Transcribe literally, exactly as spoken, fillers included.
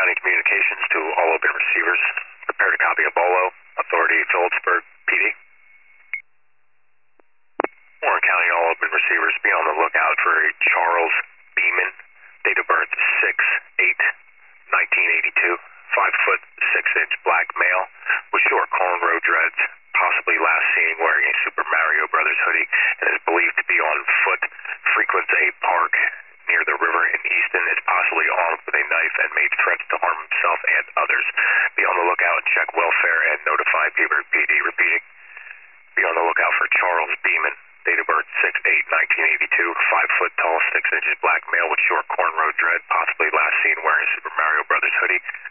County Communications to all open receivers. Prepare to copy a bolo. Authority Phillipsburg, P D. Warren County, all open receivers, be on the lookout for a Charles Beeman, date of birth six eight nineteen eighty-two, five foot six inch black male with short cornrow dreads, possibly last seen wearing a Super Mario Brothers hoodie, and is believed to be on foot, frequents a park near the river in Easton, is possibly armed with a knife and made threats to harm himself and others. Be on the lookout and check welfare and notify Petersburg P D. Repeating, be on the lookout for Charles Beeman, date of birth six eight nineteen eighty-two, five foot tall, six inches black male with short cornrow dread, possibly last seen wearing a Super Mario Brothers hoodie,